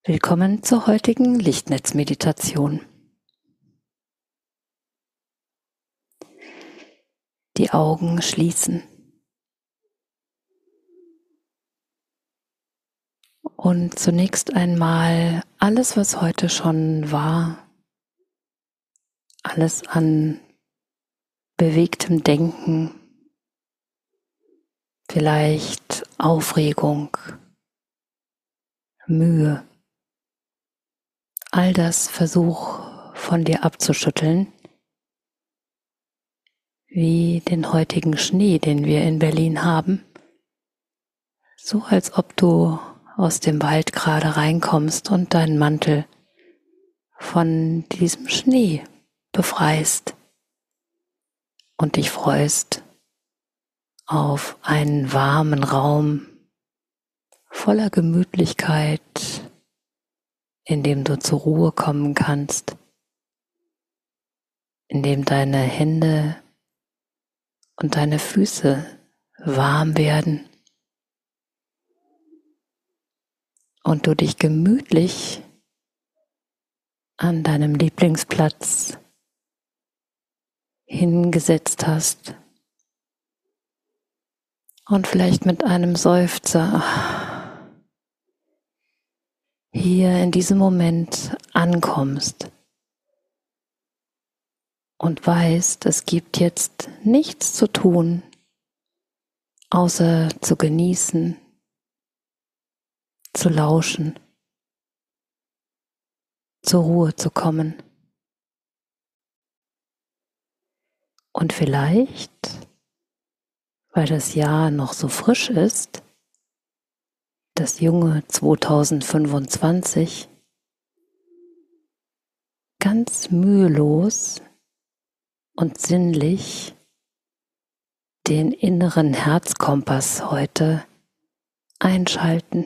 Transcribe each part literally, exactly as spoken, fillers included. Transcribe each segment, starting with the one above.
Willkommen zur heutigen Lichtnetzmeditation. Die Augen schließen und zunächst einmal alles, was heute schon war, alles an bewegtem Denken, vielleicht Aufregung, Mühe, all das versuch von dir abzuschütteln, wie den heutigen Schnee, den wir in Berlin haben, so als ob du aus dem Wald gerade reinkommst und deinen Mantel von diesem Schnee befreist und dich freust auf einen warmen Raum voller Gemütlichkeit, in dem du zur Ruhe kommen kannst, in dem deine Hände und deine Füße warm werden und du dich gemütlich an deinem Lieblingsplatz hingesetzt hast und vielleicht mit einem Seufzer hier in diesem Moment ankommst und weißt, es gibt jetzt nichts zu tun, außer zu genießen, zu lauschen, zur Ruhe zu kommen. Und vielleicht, weil das Jahr noch so frisch ist, das junge zweitausendfünfundzwanzig, ganz mühelos und sinnlich den inneren Herzkompass heute einschalten.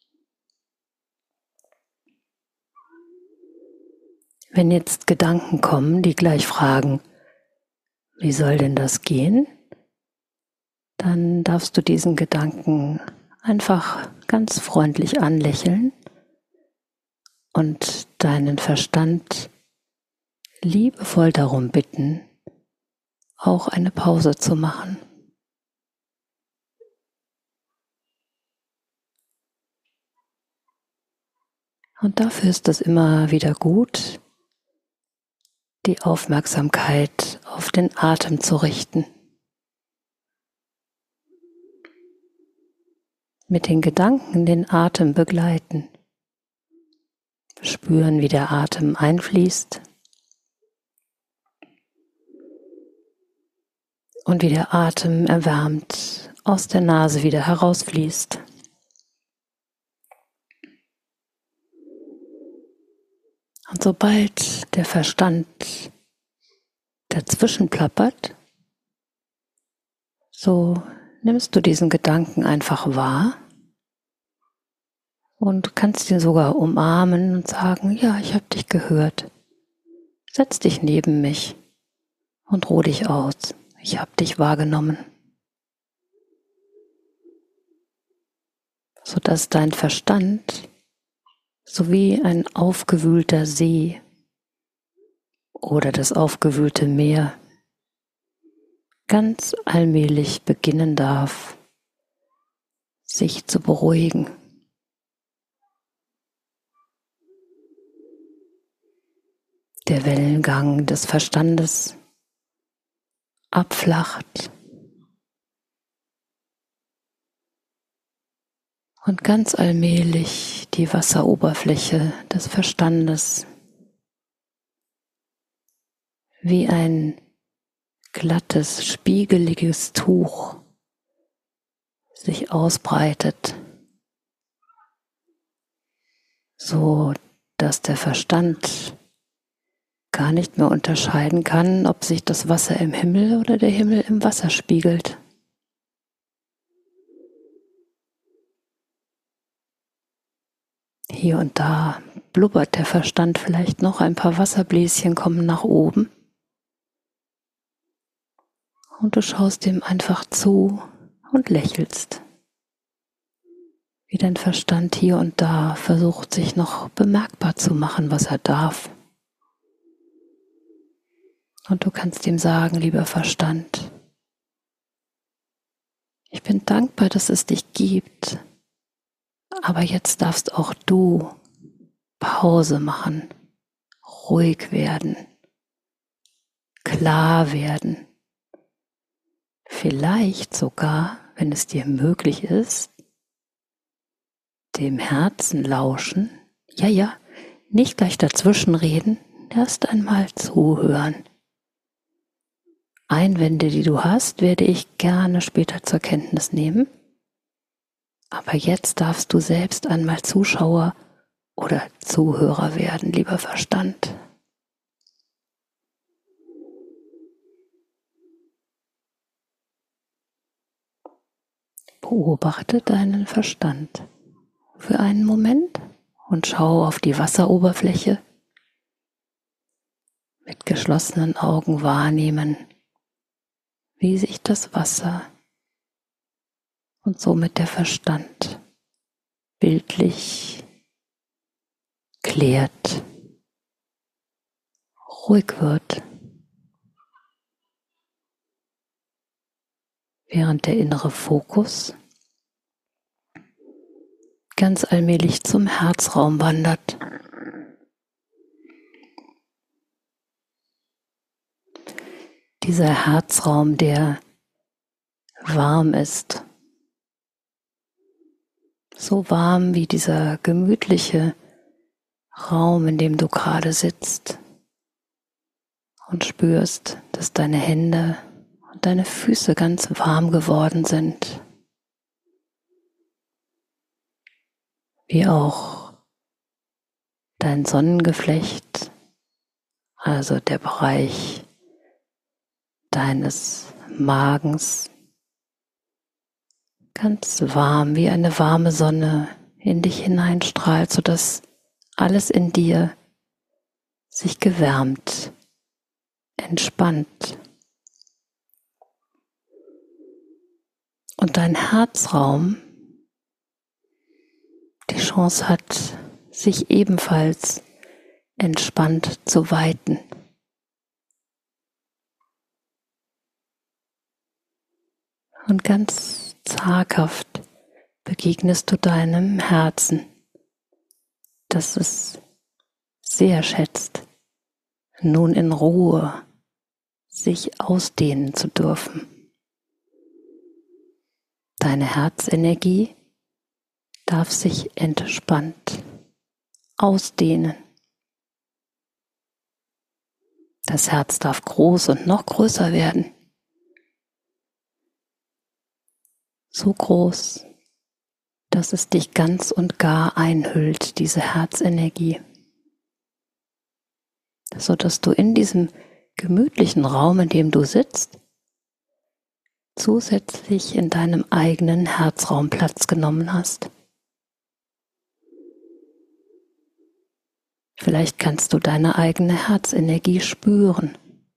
Wenn jetzt Gedanken kommen, die gleich fragen, wie soll denn das gehen? Dann darfst du diesen Gedanken einfach ganz freundlich anlächeln und deinen Verstand liebevoll darum bitten, auch eine Pause zu machen. Und dafür ist es immer wieder gut, die Aufmerksamkeit auf den Atem zu richten. Mit den Gedanken den Atem begleiten. Spüren, wie der Atem einfließt und wie der Atem erwärmt aus der Nase wieder herausfließt. Und sobald der Verstand dazwischen plappert, so nimmst du diesen Gedanken einfach wahr und kannst ihn sogar umarmen und sagen, ja, ich habe dich gehört. Setz dich neben mich und ruh dich aus. Ich habe dich wahrgenommen. Sodass dein Verstand sowie ein aufgewühlter See oder das aufgewühlte Meer ganz allmählich beginnen darf, sich zu beruhigen. Der Wellengang des Verstandes abflacht und ganz allmählich die Wasseroberfläche des Verstandes wie ein glattes, spiegeliges Tuch sich ausbreitet, so dass der Verstand gar nicht mehr unterscheiden kann, ob sich das Wasser im Himmel oder der Himmel im Wasser spiegelt. Hier und da blubbert der Verstand vielleicht noch, ein paar Wasserbläschen kommen nach oben. Und du schaust ihm einfach zu und lächelst. wie dein Verstand hier und da versucht, sich noch bemerkbar zu machen, was er darf. Und du kannst ihm sagen, lieber Verstand, ich bin dankbar, dass es dich gibt, aber jetzt darfst auch du Pause machen, ruhig werden, klar werden. Vielleicht sogar, wenn es dir möglich ist, dem Herzen lauschen. Ja, ja, nicht gleich dazwischenreden, erst einmal zuhören. Einwände, die du hast, werde ich gerne später zur Kenntnis nehmen. Aber jetzt darfst du selbst einmal Zuschauer oder Zuhörer werden, lieber Verstand. Beobachte deinen Verstand für einen Moment und schau auf die Wasseroberfläche. Mit geschlossenen Augen wahrnehmen, wie sich das Wasser und somit der Verstand bildlich klärt, ruhig wird, während der innere Fokus ganz allmählich zum Herzraum wandert. Dieser Herzraum, der warm ist, so warm wie dieser gemütliche Raum, in dem du gerade sitzt und spürst, dass deine Hände und deine Füße ganz warm geworden sind, wie auch dein Sonnengeflecht, also der Bereich deines Magens, ganz warm wie eine warme Sonne in dich hineinstrahlt, sodass alles in dir sich gewärmt, entspannt. Und dein Herzraum die Chance hat, sich ebenfalls entspannt zu weiten. Und ganz zaghaft begegnest du deinem Herzen, das es sehr schätzt, nun in Ruhe sich ausdehnen zu dürfen. Deine Herzenergie darf sich entspannt ausdehnen. Das Herz darf groß und noch größer werden. So groß, dass es dich ganz und gar einhüllt, diese Herzenergie. So dass du in diesem gemütlichen Raum, in dem du sitzt, zusätzlich in deinem eigenen Herzraum Platz genommen hast. Vielleicht kannst du deine eigene Herzenergie spüren.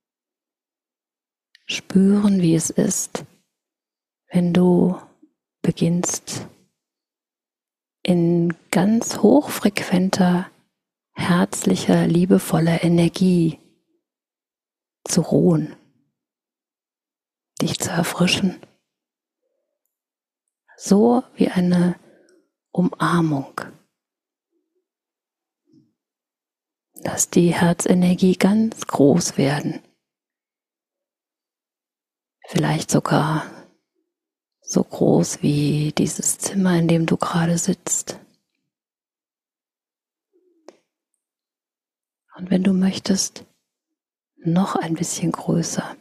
Spüren, wie es ist, wenn du beginnst, in ganz hochfrequenter, herzlicher, liebevoller Energie zu ruhen, dich zu erfrischen, so wie eine Umarmung. Lass die Herzenergie ganz groß werden, vielleicht sogar so groß wie dieses Zimmer, in dem du gerade sitzt. Und wenn du möchtest, noch ein bisschen größer.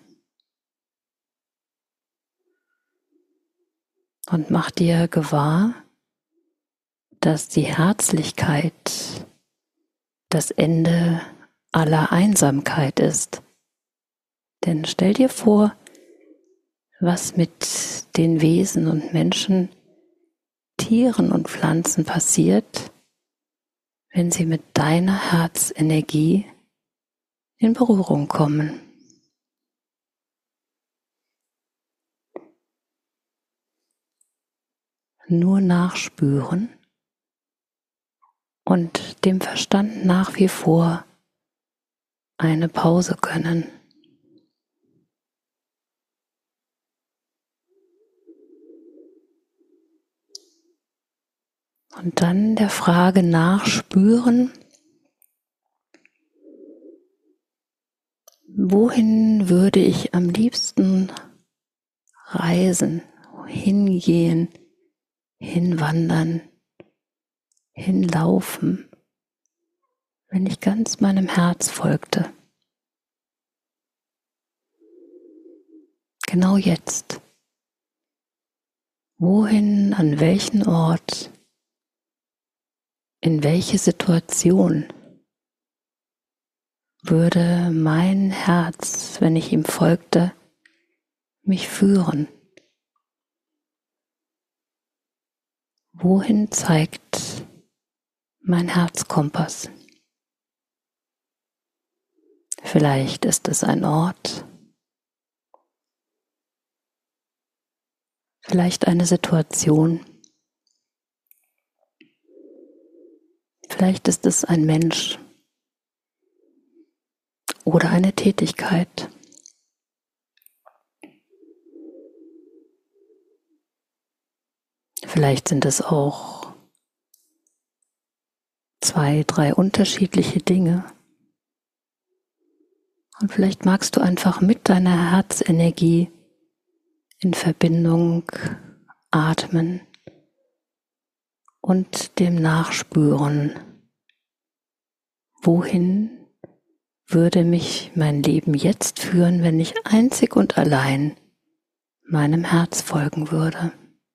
Und mach dir gewahr, dass die Herzlichkeit das Ende aller Einsamkeit ist. Denn stell dir vor, was mit den Wesen und Menschen, Tieren und Pflanzen passiert, wenn sie mit deiner Herzenergie in Berührung kommen. nur nachspüren und dem Verstand nach wie vor eine Pause gönnen. Und dann der Frage nachspüren, wohin würde ich am liebsten reisen, hingehen, hinwandern, hinlaufen, wenn ich ganz meinem Herz folgte. Genau jetzt. Wohin, an welchen Ort, in welche Situation würde mein Herz, wenn ich ihm folgte, mich führen? Wohin zeigt mein Herzkompass? Vielleicht ist es ein Ort, vielleicht eine Situation, vielleicht ist es ein Mensch oder eine Tätigkeit. Vielleicht sind es auch zwei, drei unterschiedliche Dinge. Und vielleicht magst du einfach mit deiner Herzenergie in Verbindung atmen und dem nachspüren, wohin würde mich mein Leben jetzt führen, wenn ich einzig und allein meinem Herz folgen würde.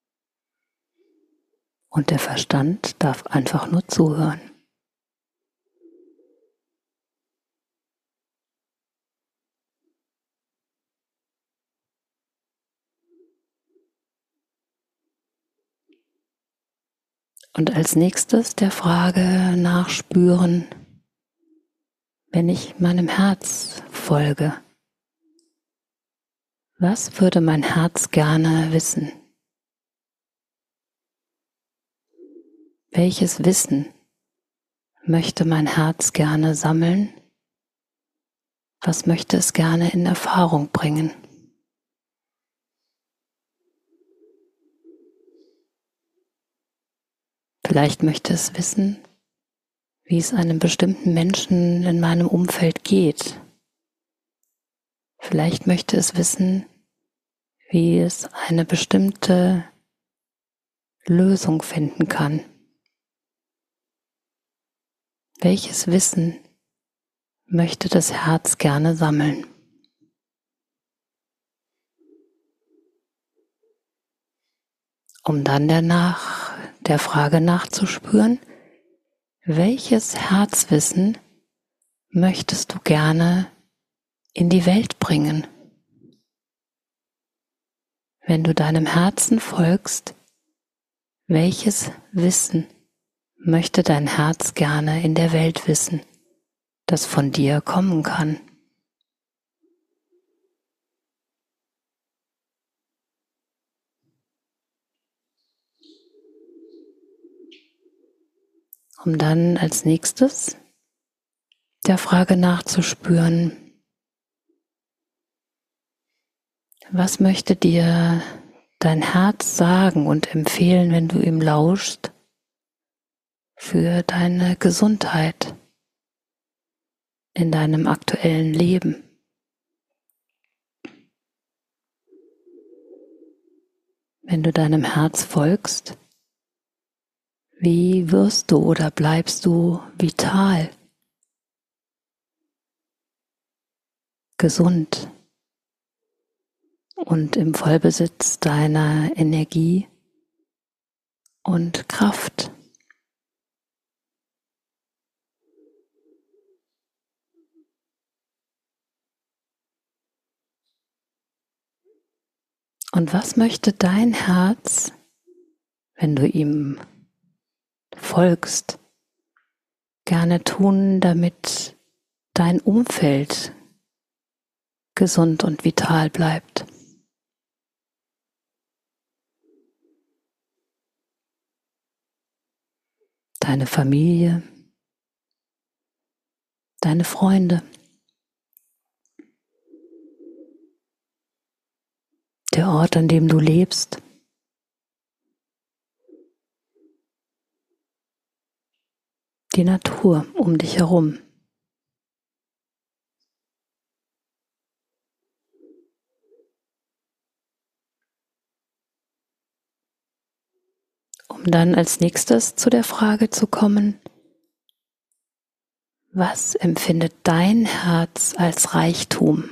Und der Verstand darf einfach nur zuhören. Und als nächstes der Frage nachspüren, wenn ich meinem Herz folge, was würde mein Herz gerne wissen? Welches Wissen möchte mein Herz gerne sammeln? Was möchte es gerne in Erfahrung bringen? Vielleicht möchte es wissen, wie es einem bestimmten Menschen in meinem Umfeld geht. Vielleicht möchte es wissen, wie es eine bestimmte Lösung finden kann. Welches Wissen möchte das Herz gerne sammeln? Um dann danach der Frage nachzuspüren, welches Herzwissen möchtest du gerne in die Welt bringen? Wenn du deinem Herzen folgst, welches Wissen möchte dein Herz gerne in der Welt wissen, das von dir kommen kann? Um dann als nächstes der Frage nachzuspüren, was möchte dir dein Herz sagen und empfehlen, wenn du ihm lauschst, für deine Gesundheit in deinem aktuellen Leben? Wenn du deinem Herz folgst, wie wirst du oder bleibst du vital, gesund und im Vollbesitz deiner Energie und Kraft? Und was möchte dein Herz, wenn du ihm folgst, gerne tun, damit dein Umfeld gesund und vital bleibt? deine Familie, deine Freunde, der Ort, an dem du lebst, die Natur um dich herum. Um dann als nächstes zu der Frage zu kommen: Was empfindet dein Herz als Reichtum?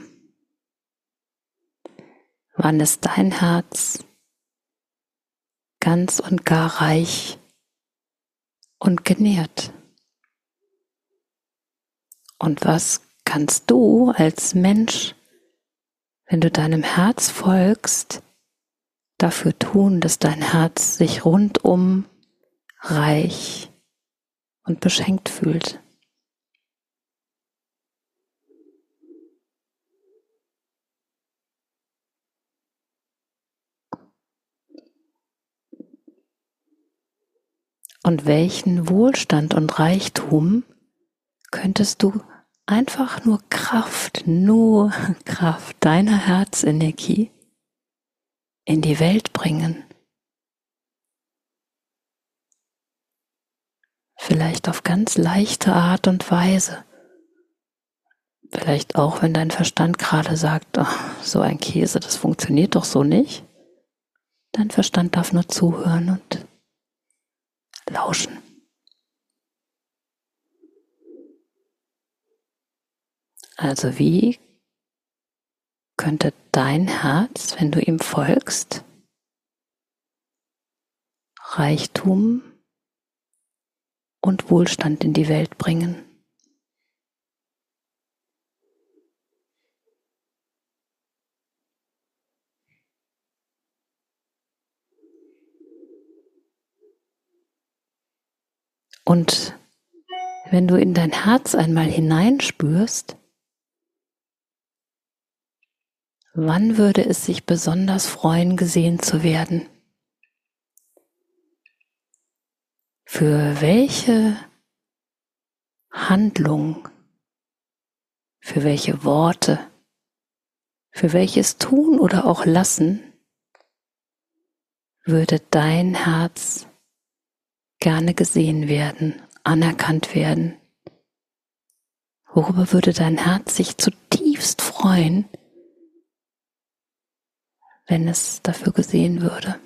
Wann ist dein Herz ganz und gar reich und genährt? Und was kannst du als Mensch, wenn du deinem Herz folgst, dafür tun, dass dein Herz sich rundum reich und beschenkt fühlt? Und welchen Wohlstand und Reichtum könntest du einfach nur Kraft, nur Kraft deiner Herzenergie in die Welt bringen? Vielleicht auf ganz leichte Art und Weise. Vielleicht auch, wenn dein Verstand gerade sagt, oh, so ein Käse, das funktioniert doch so nicht. Dein Verstand darf nur zuhören und lauschen. Also wie könnte dein Herz, wenn du ihm folgst, Reichtum und Wohlstand in die Welt bringen? Und wenn du in dein Herz einmal hineinspürst, wann würde es sich besonders freuen, gesehen zu werden? Für welche Handlung, für welche Worte, für welches Tun oder auch Lassen würde dein Herz gerne gesehen werden, anerkannt werden? Worüber würde dein Herz sich zutiefst freuen, wenn es dafür gesehen würde?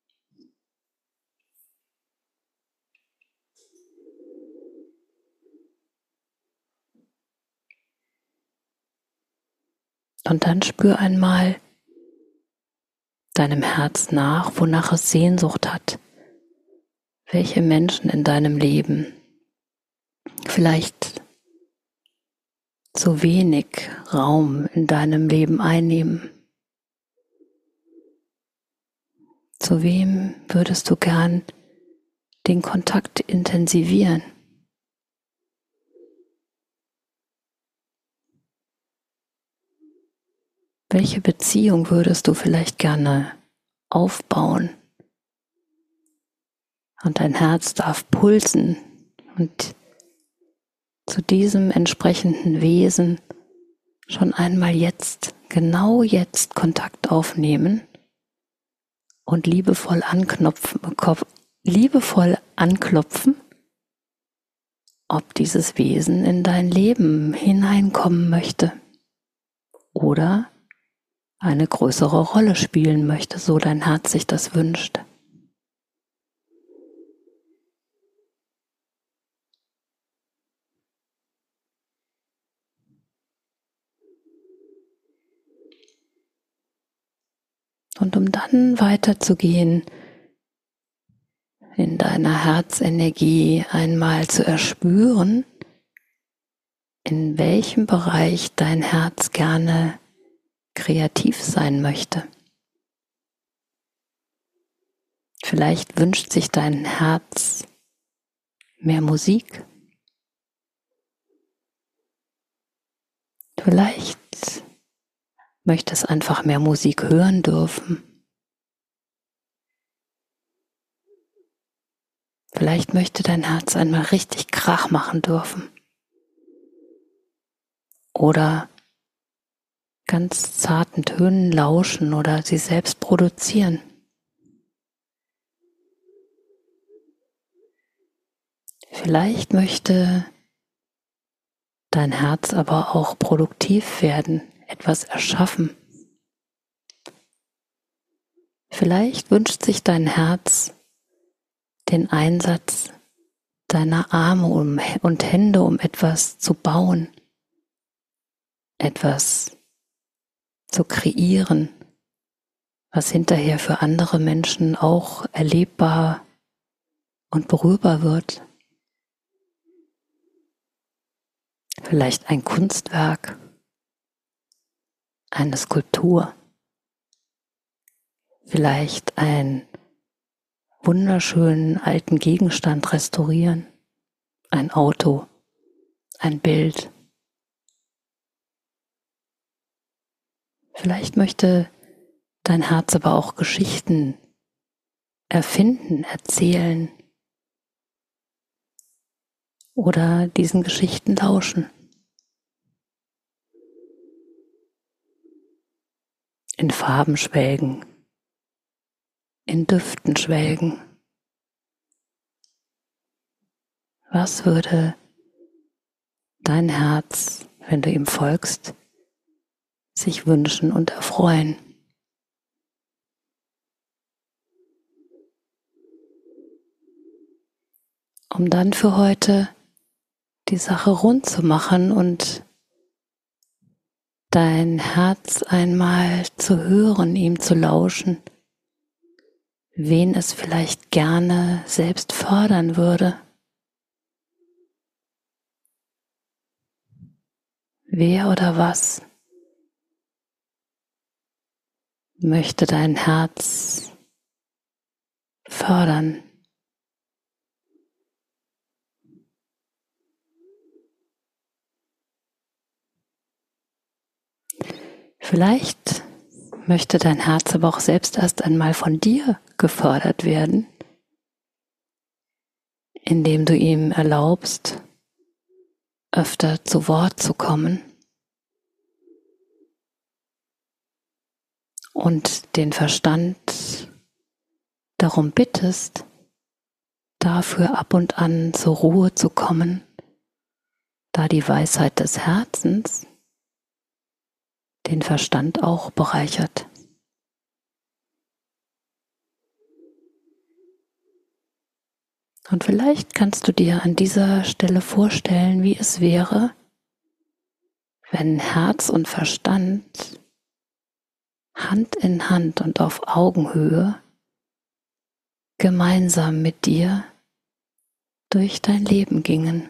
Und dann spür einmal deinem Herz nach, wonach es Sehnsucht hat. Welche Menschen in deinem Leben vielleicht zu wenig Raum in deinem Leben einnehmen? Zu wem würdest du gern den Kontakt intensivieren? Welche Beziehung würdest du vielleicht gerne aufbauen? Und dein Herz darf pulsen und zu diesem entsprechenden Wesen schon einmal jetzt, genau jetzt Kontakt aufnehmen und liebevoll anknopfen, liebevoll anklopfen, ob dieses Wesen in dein Leben hineinkommen möchte oder eine größere Rolle spielen möchte, so dein Herz sich das wünscht. Und um dann weiterzugehen, in deiner Herzenergie einmal zu erspüren, in welchem Bereich dein Herz gerne kreativ sein möchte. Vielleicht wünscht sich dein Herz mehr Musik. Vielleicht möchtest einfach mehr Musik hören dürfen. Vielleicht möchte dein Herz einmal richtig Krach machen dürfen. Oder ganz zarten Tönen lauschen oder sie selbst produzieren. Vielleicht möchte dein Herz aber auch produktiv werden, etwas erschaffen. Vielleicht wünscht sich dein Herz den Einsatz deiner Arme und Hände, um etwas zu bauen, etwas zu kreieren, was hinterher für andere Menschen auch erlebbar und berührbar wird. Vielleicht ein Kunstwerk, eine Skulptur, vielleicht einen wunderschönen alten Gegenstand restaurieren, ein Auto, ein Bild. Vielleicht möchte dein Herz aber auch Geschichten erfinden, erzählen oder diesen Geschichten lauschen. In Farben schwelgen, in Düften schwelgen. Was würde dein Herz, wenn du ihm folgst, sich wünschen und erfreuen? Um dann für heute die Sache rund zu machen und dein Herz einmal zu hören, ihm zu lauschen, wen es vielleicht gerne selbst fördern würde. Wer oder was möchte dein Herz fördern? Vielleicht möchte dein Herz aber auch selbst erst einmal von dir gefördert werden, indem du ihm erlaubst, öfter zu Wort zu kommen und den Verstand darum bittest, dafür ab und an zur Ruhe zu kommen, da die Weisheit des Herzens den Verstand auch bereichert. Und vielleicht kannst du dir an dieser Stelle vorstellen, wie es wäre, wenn Herz und Verstand Hand in Hand und auf Augenhöhe gemeinsam mit dir durch dein Leben gingen.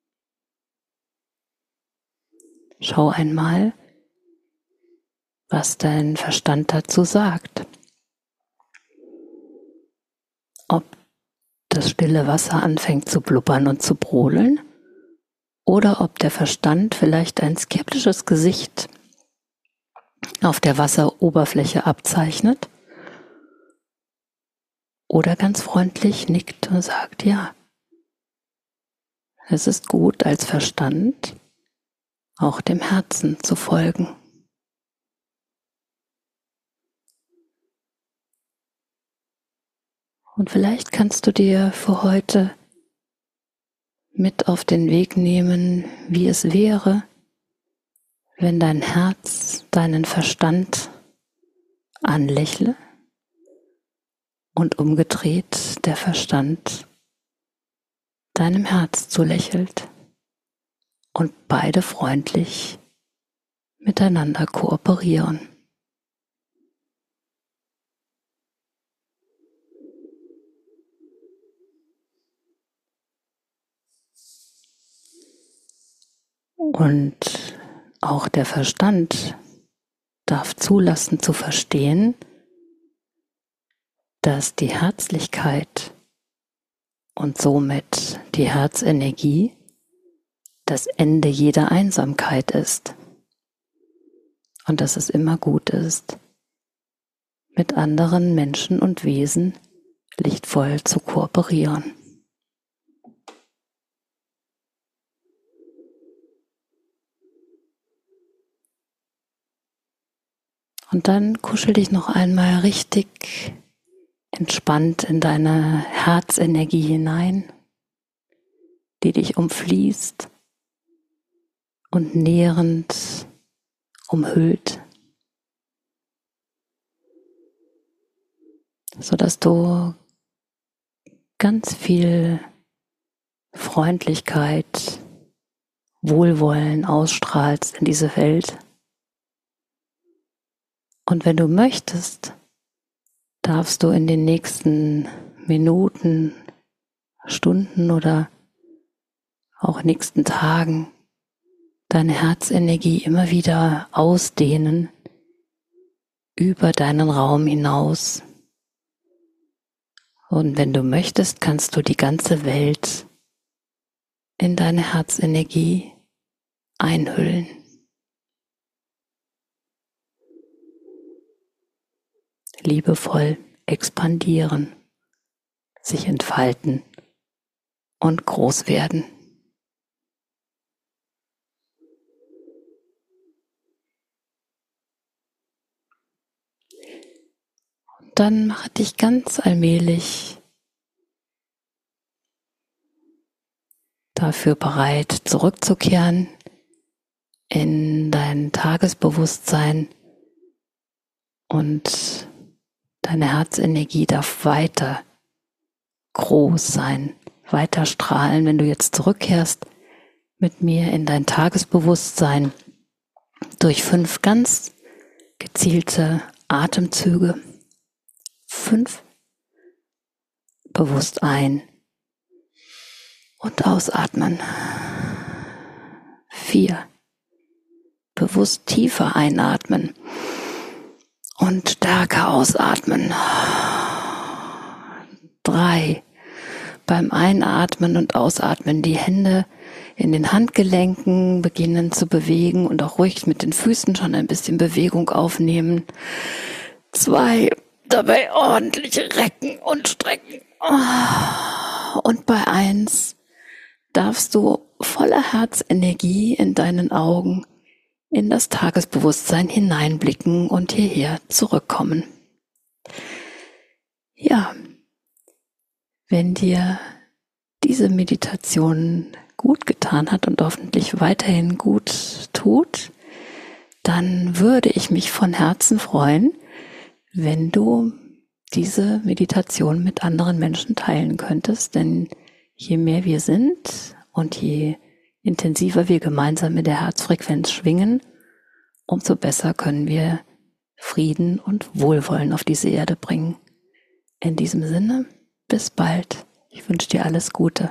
Schau einmal, was dein Verstand dazu sagt. Ob das stille Wasser anfängt zu blubbern und zu brodeln oder ob der Verstand vielleicht ein skeptisches Gesicht auf der Wasseroberfläche abzeichnet oder ganz freundlich nickt und sagt, ja, es ist gut, als Verstand auch dem Herzen zu folgen. Und vielleicht kannst du dir für heute mit auf den Weg nehmen, wie es wäre, wenn dein Herz deinen Verstand anlächle und umgedreht der Verstand deinem Herz zulächelt und beide freundlich miteinander kooperieren. Und auch der Verstand darf zulassen zu verstehen, dass die Herzlichkeit und somit die Herzenergie das Ende jeder Einsamkeit ist und dass es immer gut ist, mit anderen Menschen und Wesen lichtvoll zu kooperieren. Und dann kuschel dich noch einmal richtig entspannt in deine Herzenergie hinein, die dich umfließt und nährend umhüllt, sodass du ganz viel Freundlichkeit, Wohlwollen ausstrahlst in diese Welt. Und wenn du möchtest, darfst du in den nächsten Minuten, Stunden oder auch nächsten Tagen deine Herzenergie immer wieder ausdehnen über deinen Raum hinaus. Und wenn du möchtest, kannst du die ganze Welt in deine Herzenergie einhüllen. Liebevoll expandieren, sich entfalten und groß werden. Und dann mache dich ganz allmählich dafür bereit, zurückzukehren in dein Tagesbewusstsein, und deine Herzenergie darf weiter groß sein, weiter strahlen. Wenn du jetzt zurückkehrst mit mir in dein Tagesbewusstsein durch fünf ganz gezielte Atemzüge. Fünf. Bewusst ein und ausatmen. Vier. Bewusst tiefer einatmen und stärker ausatmen. Drei. Beim Einatmen und Ausatmen die Hände in den Handgelenken beginnen zu bewegen und auch ruhig mit den Füßen schon ein bisschen Bewegung aufnehmen. Zwei. Dabei ordentlich recken und strecken. Und bei eins darfst du voller Herzenergie in deinen Augen in das Tagesbewusstsein hineinblicken und hierher zurückkommen. Ja, wenn dir diese Meditation gut getan hat und hoffentlich weiterhin gut tut, dann würde ich mich von Herzen freuen, wenn du diese Meditation mit anderen Menschen teilen könntest, denn je mehr wir sind und je intensiver wir gemeinsam mit der Herzfrequenz schwingen, umso besser können wir Frieden und Wohlwollen auf diese Erde bringen. In diesem Sinne, bis bald. Ich wünsche dir alles Gute.